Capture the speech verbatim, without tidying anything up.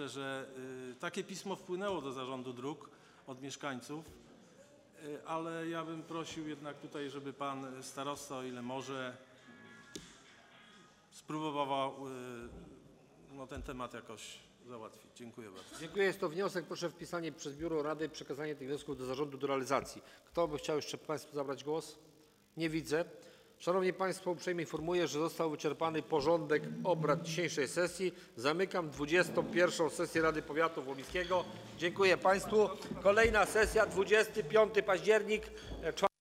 Myślę, że takie pismo wpłynęło do Zarządu Dróg od mieszkańców, ale ja bym prosił jednak tutaj, żeby pan starosta, o ile może, spróbował no, ten temat jakoś załatwić. Dziękuję bardzo. Dziękuję. Jest to wniosek. Proszę wpisanie przez Biuro Rady, przekazanie tych wniosków do zarządu do realizacji. Kto by chciał jeszcze Państwu zabrać głos? Nie widzę. Szanowni Państwo, uprzejmie informuję, że został wyczerpany porządek obrad dzisiejszej sesji. Zamykam dwudziestą pierwszą sesję Rady Powiatu Wołyńskiego. Dziękuję Państwu. Kolejna sesja dwudziestego piątego października.